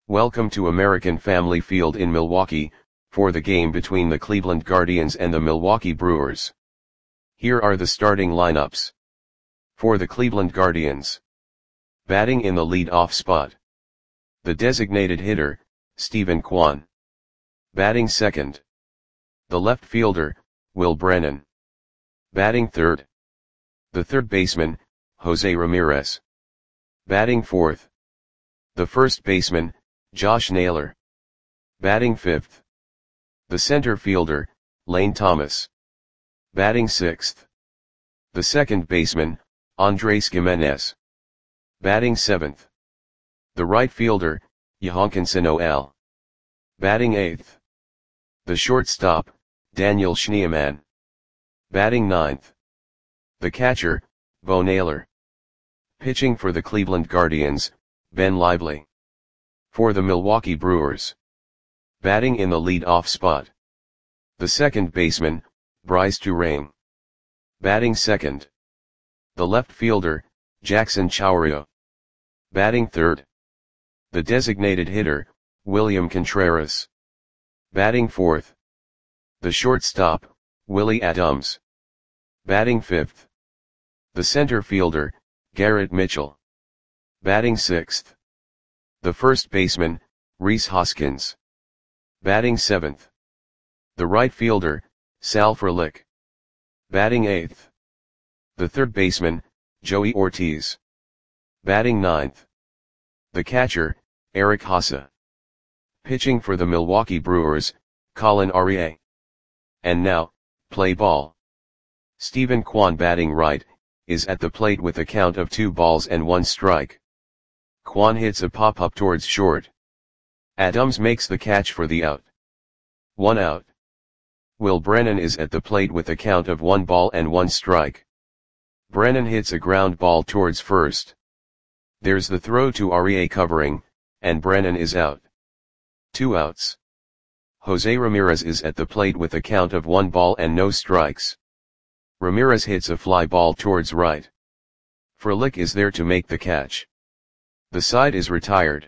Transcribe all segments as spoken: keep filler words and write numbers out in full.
Welcome to American Family Field in Milwaukee, for the game between the Cleveland Guardians and the Milwaukee Brewers. Here are the starting lineups. For the Cleveland Guardians. Batting in the lead-off spot. The designated hitter, Steven Kwan. Batting second. The left fielder, Will Brennan. Batting third. The third baseman, Jose Ramirez. Batting fourth. The first baseman, Josh Naylor. Batting fifth. The center fielder, Lane Thomas. Batting sixth. The second baseman, Andres Gimenez. Batting seventh. The right fielder, Johankinson Noel. Batting eighth. The shortstop, Daniel Schneemann. Batting ninth. The catcher, Bo Naylor. Pitching for the Cleveland Guardians, Ben Lively. For the Milwaukee Brewers. Batting in the lead-off spot. The second baseman, Brice Turang. Batting second. The left fielder, Jackson Chourio. Batting third. The designated hitter, William Contreras. Batting fourth. The shortstop, Willie Adams. Batting fifth. The center fielder, Garrett Mitchell. Batting sixth. The first baseman, Rhys Hoskins. Batting seventh. The right fielder, Sal Frelick. Batting eighth. The third baseman, Joey Ortiz. Batting ninth. The catcher, Eric Haase. Pitching for the Milwaukee Brewers, Colin Arie. And now, play ball. Steven Kwan batting right, is at the plate with a count of two balls and one strike. Kwan hits a pop-up towards short. Adams makes the catch for the out. One out. Will Brennan is at the plate with a count of one ball and one strike. Brennan hits a ground ball towards first. There's the throw to Arie covering, and Brennan is out. Two outs. Jose Ramirez is at the plate with a count of one ball and no strikes. Ramirez hits a fly ball towards right. Frelick is there to make the catch. The side is retired.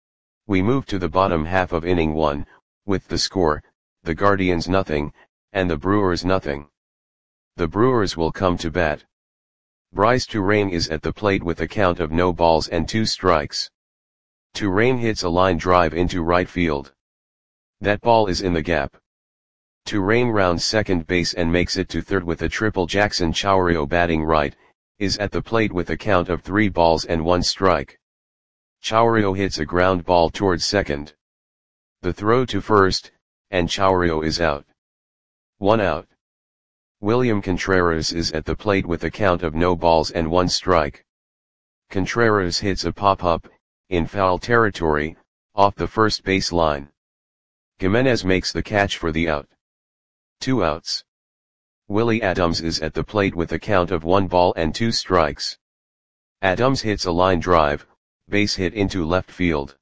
We move to the bottom half of inning one, with the score, the Guardians nothing, and the Brewers nothing. The Brewers will come to bat. Brice Turang is at the plate with a count of no balls and two strikes. Turang hits a line drive into right field. That ball is in the gap. Turang rounds second base and makes it to third with a triple. Jackson Chourio batting right, is at the plate with a count of three balls and one strike. Chourio hits a ground ball towards second. The throw to first, and Chourio is out. One out. William Contreras is at the plate with a count of no balls and one strike. Contreras hits a pop-up, in foul territory, off the first base line. Gimenez makes the catch for the out. Two outs. Willie Adams is at the plate with a count of one ball and two strikes. Adams hits a line drive, base hit into left field.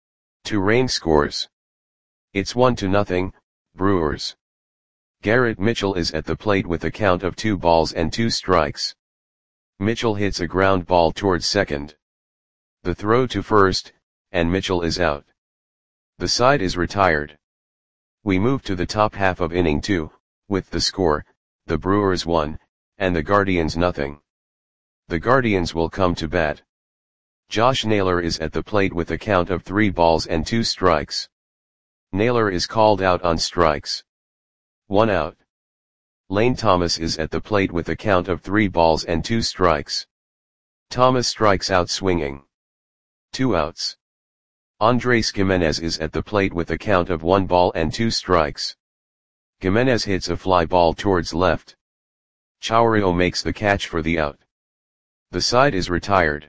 Turang scores. It's one to nothing, Brewers. Garrett Mitchell is at the plate with a count of two balls and two strikes. Mitchell hits a ground ball towards second. The throw to first, and Mitchell is out. The side is retired. We move to the top half of inning two, with the score, the Brewers one, and the Guardians nothing. The Guardians will come to bat. Josh Naylor is at the plate with a count of three balls and two strikes. Naylor is called out on strikes. One out. Lane Thomas is at the plate with a count of three balls and two strikes. Thomas strikes out swinging. Two outs. Andres Gimenez is at the plate with a count of one ball and two strikes. Gimenez hits a fly ball towards left. Chourio makes the catch for the out. The side is retired.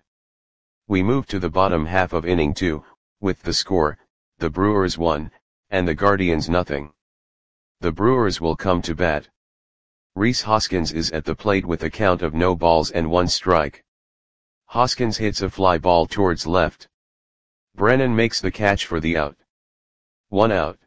We move to the bottom half of inning two, with the score, the Brewers one, and the Guardians nothing. The Brewers will come to bat. Rhys Hoskins is at the plate with a count of no balls and one strike. Hoskins hits a fly ball towards left. Brennan makes the catch for the out. One out.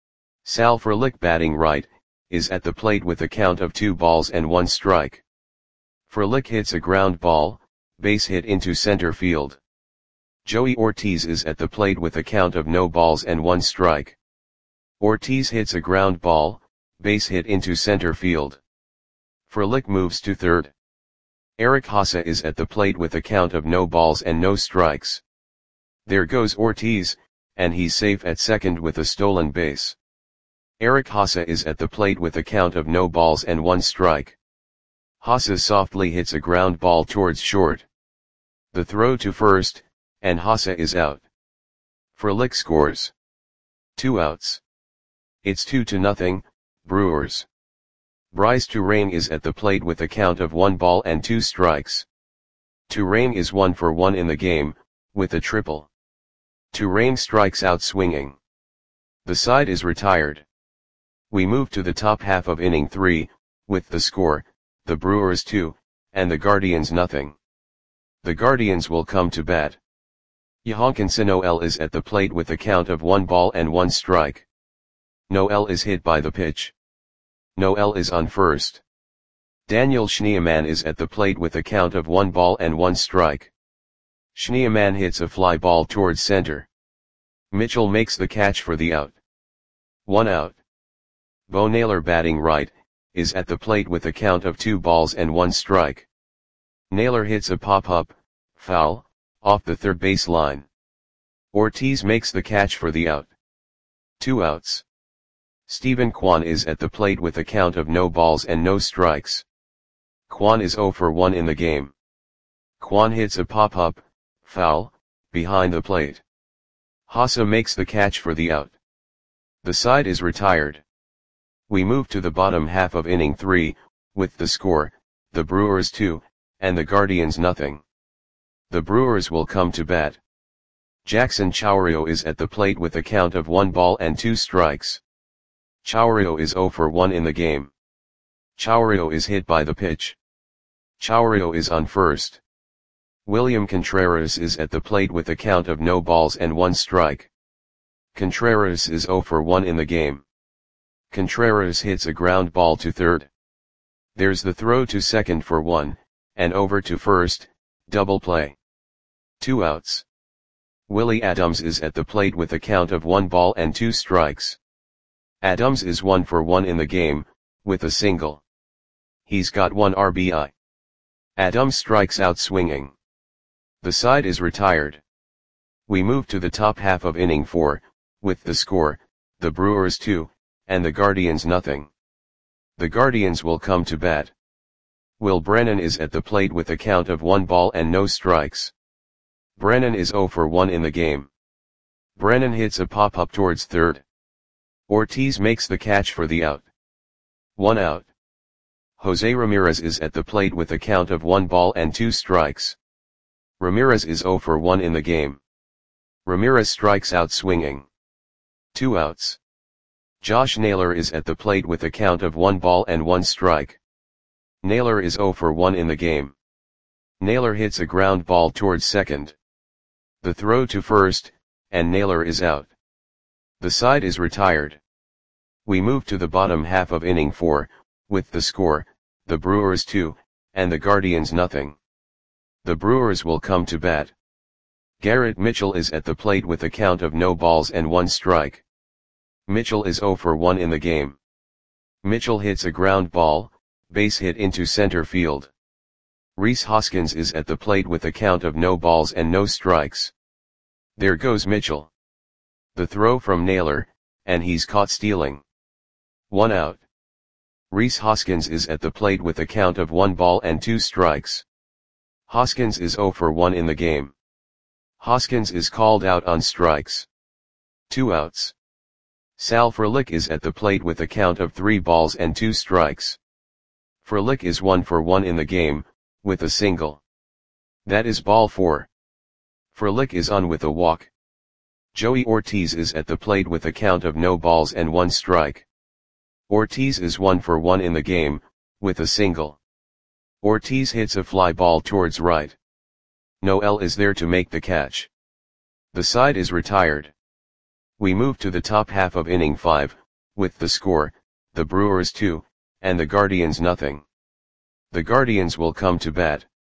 Sal Frelick batting right, is at the plate with a count of two balls and one strike. Frelick hits a ground ball, base hit into center field. Joey Ortiz is at the plate with a count of no balls and one strike. Ortiz hits a ground ball, base hit into center field. Frelick moves to third. Eric Haase is at the plate with a count of no balls and no strikes. There goes Ortiz, and he's safe at second with a stolen base. Eric Haase is at the plate with a count of no balls and one strike. Haase softly hits a ground ball towards short. The throw to first, and Haase is out. Frelick scores. Two outs. It's two to nothing, Brewers. Bryce Turang is at the plate with a count of one ball and two strikes. Turang is one for one in the game, with a triple. Turang strikes out swinging. The side is retired. We move to the top half of inning three, with the score, the Brewers two, and the Guardians nothing. The Guardians will come to bat. Yohankinson Noel is at the plate with a count of one ball and one strike. Noel is hit by the pitch. Noel is on first. Daniel Schneemann is at the plate with a count of one ball and one strike. Schneemann hits a fly ball towards center. Mitchell makes the catch for the out. One out. Bo Naylor, batting right, is at the plate with a count of two balls and one strike. Naylor hits a pop-up, foul, off the third base line. Ortiz makes the catch for the out. Two outs. Steven Kwan is at the plate with a count of no balls and no strikes. Kwan is zero for one in the game. Kwan hits a pop-up, foul, behind the plate. Haase makes the catch for the out. The side is retired. We move to the bottom half of inning three, with the score, the Brewers two, and the Guardians nothing. The Brewers will come to bat. Jackson Chourio is at the plate with a count of one ball and two strikes. Chourio is zero for one in the game. Chourio is hit by the pitch. Chourio is on first. William Contreras is at the plate with a count of no balls and one strike. Contreras is zero for one in the game. Contreras hits a ground ball to third. There's the throw to second for one, and over to first, double play. Two outs. Willie Adams is at the plate with a count of one ball and two strikes. Adams is one for one in the game, with a single. He's got one R B I. Adams strikes out swinging. The side is retired. We move to the top half of inning four, with the score, the Brewers two, and the Guardians nothing. The Guardians will come to bat. Will Brennan is at the plate with a count of one ball and no strikes. Brennan is zero for one in the game. Brennan hits a pop-up towards third. Ortiz makes the catch for the out. One out. Jose Ramirez is at the plate with a count of one ball and two strikes. Ramirez is zero for one in the game. Ramirez strikes out swinging. Two outs. Josh Naylor is at the plate with a count of one ball and one strike. Naylor is zero for one in the game. Naylor hits a ground ball towards second. The throw to first, and Naylor is out. The side is retired. We move to the bottom half of inning four, with the score, the Brewers two, and the Guardians nothing. The Brewers will come to bat. Garrett Mitchell is at the plate with a count of no balls and one strike. Mitchell is zero for one in the game. Mitchell hits a ground ball, base hit into center field. Rhys Hoskins is at the plate with a count of no balls and no strikes. There goes Mitchell. The throw from Naylor, and he's caught stealing. One out. Rhys Hoskins is at the plate with a count of one ball and two strikes. Hoskins is zero for one in the game. Hoskins is called out on strikes. Two outs. Sal Frelick is at the plate with a count of three balls and two strikes. Frelick is one for one in the game, with a single. That is ball four. Frelick is on with a walk. Joey Ortiz is at the plate with a count of no balls and one strike. Ortiz is one for one in the game, with a single. Ortiz hits a fly ball towards right. Noel is there to make the catch. The side is retired. We move to the top half of inning five, with the score, the Brewers two, and the Guardians nothing. The Guardians will come to bat.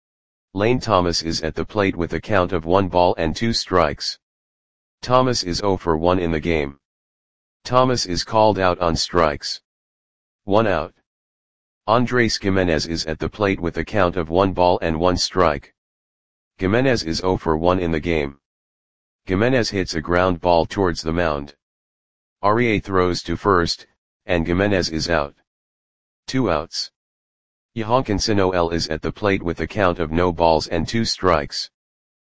Lane Thomas is at the plate with a count of one ball and two strikes. Thomas is zero for one in the game. Thomas is called out on strikes. One out. Andres Gimenez is at the plate with a count of one ball and one strike. Gimenez is zero for one in the game. Gimenez hits a ground ball towards the mound. Aurier throws to first, and Gimenez is out. Two outs. Johankinson Noel is at the plate with a count of no balls and two strikes.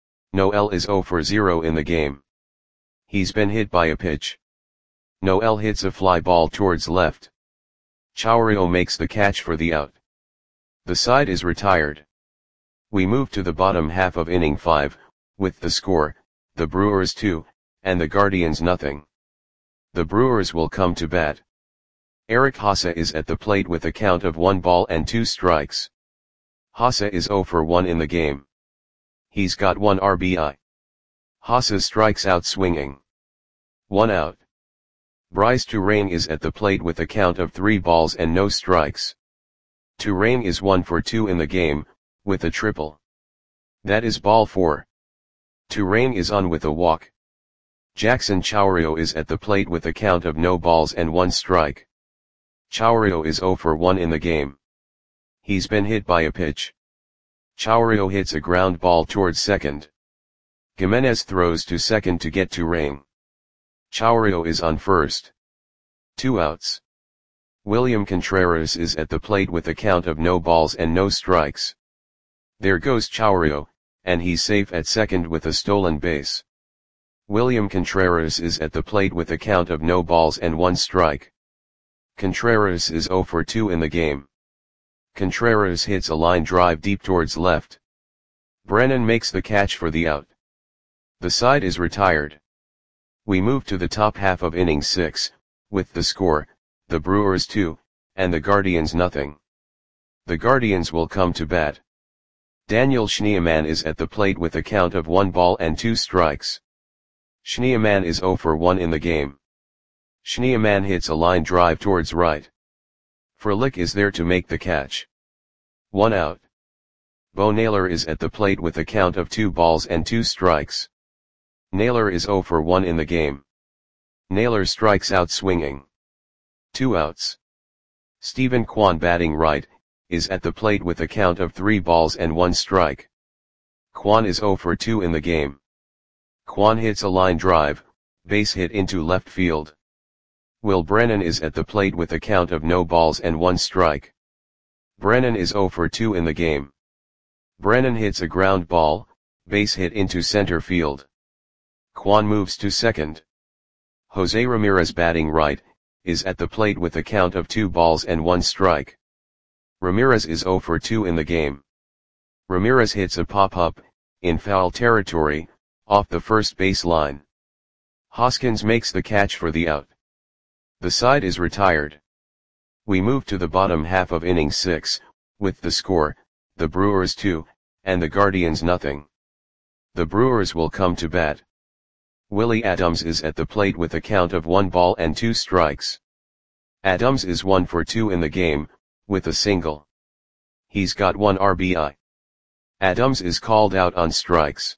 Noel is zero for zero in the game. He's been hit by a pitch. Noel hits a fly ball towards left. Chourio makes the catch for the out. The side is retired. We move to the bottom half of inning five, with the score, the Brewers two, and the Guardians nothing. The Brewers will come to bat. Eric Haase is at the plate with a count of one ball and two strikes. Haase is zero for one in the game. He's got one R B I. Haase strikes out swinging. One out. Bryce Turang is at the plate with a count of three balls and no strikes. Turang is one for two in the game, with a triple. That is ball four. Turang is on with a walk. Jackson Chourio is at the plate with a count of no balls and one strike. Chourio is zero for one in the game. He's been hit by a pitch. Chourio hits a ground ball towards second. Gimenez throws to second to get Turang. Chourio is on first. Two outs. William Contreras is at the plate with a count of no balls and no strikes. There goes Chourio, and he's safe at second with a stolen base. William Contreras is at the plate with a count of no balls and one strike. Contreras is zero for two in the game. Contreras hits a line drive deep towards left. Brennan makes the catch for the out. The side is retired. We move to the top half of inning six, with the score, the Brewers two, and the Guardians nothing. The Guardians will come to bat. Daniel Schneemann is at the plate with a count of one ball and two strikes. Schneemann is zero for one in the game. Schneemann hits a line drive towards right. Frelick is there to make the catch. One out. Bo Naylor is at the plate with a count of two balls and two strikes. Naylor is zero for one in the game. Naylor strikes out swinging. Two outs. Stephen Kwan, batting right, is at the plate with a count of three balls and one strike. Kwan is zero for two in the game. Kwan hits a line drive, base hit into left field. Will Brennan is at the plate with a count of no balls and one strike. Brennan is zero for two in the game. Brennan hits a ground ball, base hit into center field. Kwan moves to second. Jose Ramirez, batting right, is at the plate with a count of two balls and one strike. Ramirez is zero for two in the game. Ramirez hits a pop-up, in foul territory, off the first base line. Hoskins makes the catch for the out. The side is retired. We move to the bottom half of inning six, with the score, the Brewers two, and the Guardians nothing. The Brewers will come to bat. Willie Adams is at the plate with a count of one ball and two strikes. Adams is one for two in the game, with a single. He's got one R B I. Adams is called out on strikes.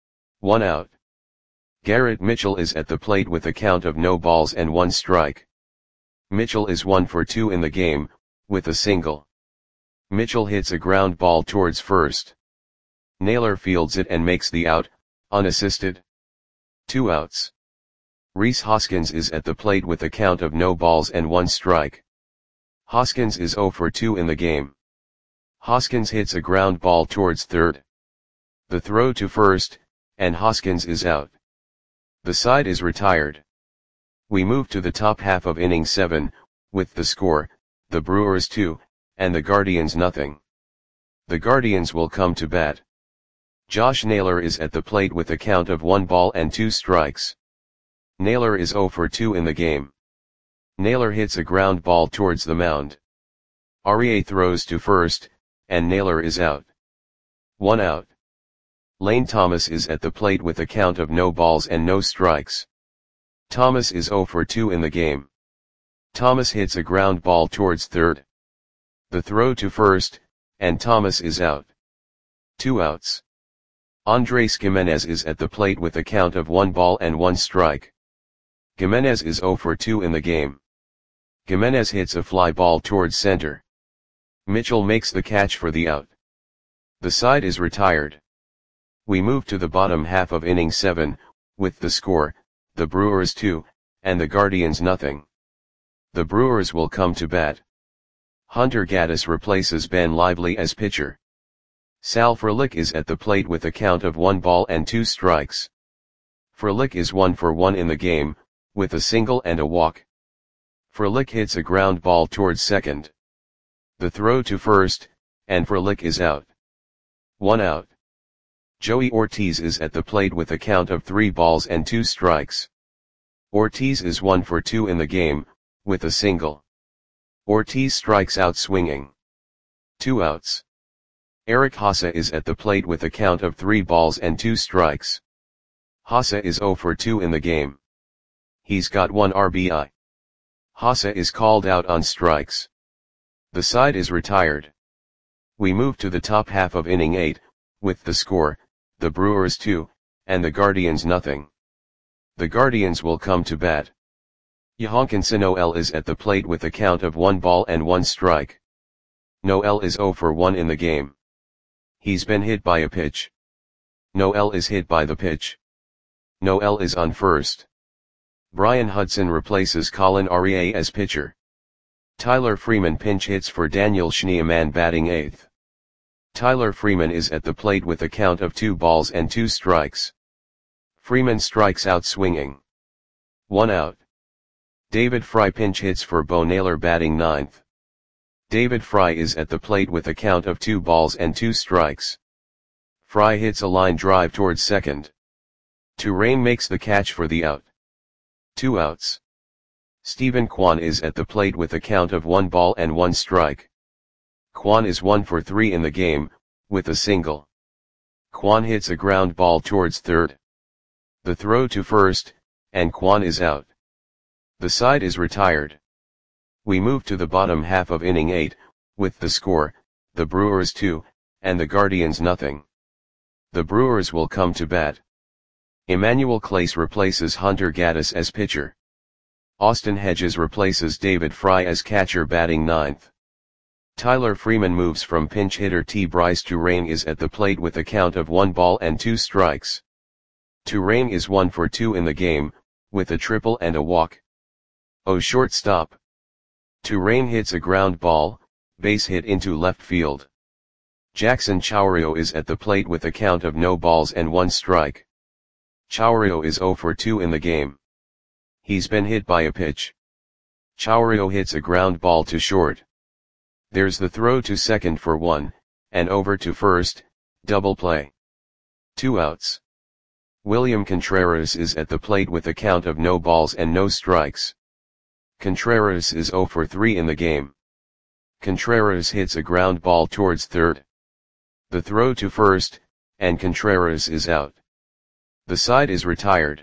One out. Garrett Mitchell is at the plate with a count of no balls and one strike. Mitchell is one for two in the game, with a single. Mitchell hits a ground ball towards first. Naylor fields it and makes the out, unassisted. Two outs. Rhys Hoskins is at the plate with a count of no balls and one strike. Hoskins is zero for two in the game. Hoskins hits a ground ball towards third. The throw to first, and Hoskins is out. The side is retired. We move to the top half of inning seven, with the score, the Brewers two, and the Guardians nothing. The Guardians will come to bat. Josh Naylor is at the plate with a count of one ball and two strikes. Naylor is zero for two in the game. Naylor hits a ground ball towards the mound. Aurier throws to first, and Naylor is out. One out. Lane Thomas is at the plate with a count of no balls and no strikes. Thomas is zero for two in the game. Thomas hits a ground ball towards third. The throw to first, and Thomas is out. Two outs. Andres Gimenez is at the plate with a count of one ball and one strike. Gimenez is zero for two in the game. Gimenez hits a fly ball towards center. Mitchell makes the catch for the out. The side is retired. We move to the bottom half of inning seven, with the score, the Brewers two, and the Guardians nothing. The Brewers will come to bat. Hunter Gaddis replaces Ben Lively as pitcher. Sal Frelick is at the plate with a count of one ball and two strikes. Frelick is one for one in the game, with a single and a walk. Frelick hits a ground ball towards second. The throw to first, and Frelick is out. One out. Joey Ortiz is at the plate with a count of three balls and two strikes. Ortiz is one for two in the game, with a single. Ortiz strikes out swinging. Two outs. Eric Haase is at the plate with a count of three balls and two strikes. Haase is zero for two in the game. He's got one R B I. Haase is called out on strikes. The side is retired. We move to the top half of inning eight, with the score, the Brewers two, and the Guardians nothing. The Guardians will come to bat. Yohankinson Noel is at the plate with a count of one ball and one strike. Noel is zero for one in the game. He's been hit by a pitch. Noel is hit by the pitch. Noel is on first. Brian Hudson replaces Colin Arie as pitcher. Tyler Freeman pinch hits for Daniel Schneemann batting eighth. Tyler Freeman is at the plate with a count of two balls and two strikes. Freeman strikes out swinging. One out. David Fry pinch hits for Bo Naylor batting ninth. David Fry is at the plate with a count of two balls and two strikes. Fry hits a line drive towards second. Turain makes the catch for the out. Two outs. Stephen Kwan is at the plate with a count of one ball and one strike. Kwan is one for three in the game, with a single. Kwan hits a ground ball towards third. The throw to first, and Kwan is out. The side is retired. We move to the bottom half of inning eight, with the score, the Brewers two, and the Guardians nothing. The Brewers will come to bat. Emmanuel Clase replaces Hunter Gaddis as pitcher. Austin Hedges replaces David Fry as catcher batting ninth. Tyler Freeman moves from pinch hitter T. Bryce Turain is at the plate with a count of one ball and two strikes. Turain is one for two in the game, with a triple and a walk. Oh, shortstop. Turain hits a ground ball, base hit into left field. Jackson Chourio is at the plate with a count of no balls and one strike. Chourio is zero for two in the game. He's been hit by a pitch. Chourio hits a ground ball to short. There's the throw to second for one, and over to first, double play. Two outs. William Contreras is at the plate with a count of no balls and no strikes. Contreras is zero for three in the game. Contreras hits a ground ball towards third. The throw to first, and Contreras is out. The side is retired.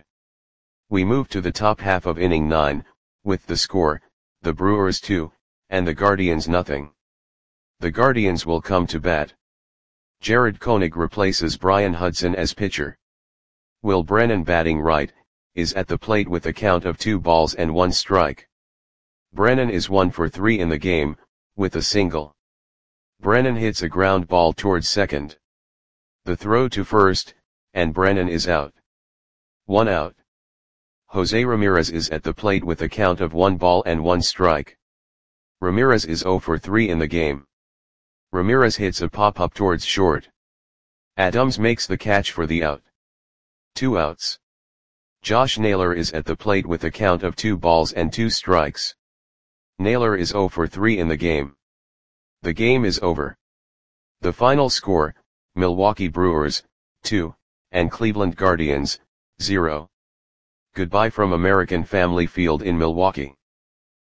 We move to the top half of inning nine, with the score, the Brewers two, and the Guardians nothing. The Guardians will come to bat. Jared Koenig replaces Brian Hudson as pitcher. Will Brennan batting right, is at the plate with a count of two balls and one strike. Brennan is one for three in the game, with a single. Brennan hits a ground ball towards second. The throw to first, and Brennan is out. One out. Jose Ramirez is at the plate with a count of one ball and one strike. Ramirez is zero for three in the game. Ramirez hits a pop-up towards short. Adams makes the catch for the out. Two outs. Josh Naylor is at the plate with a count of two balls and two strikes. Naylor is zero for three in the game. The game is over. The final score, Milwaukee Brewers, two, and Cleveland Guardians, zero. Goodbye from American Family Field in Milwaukee.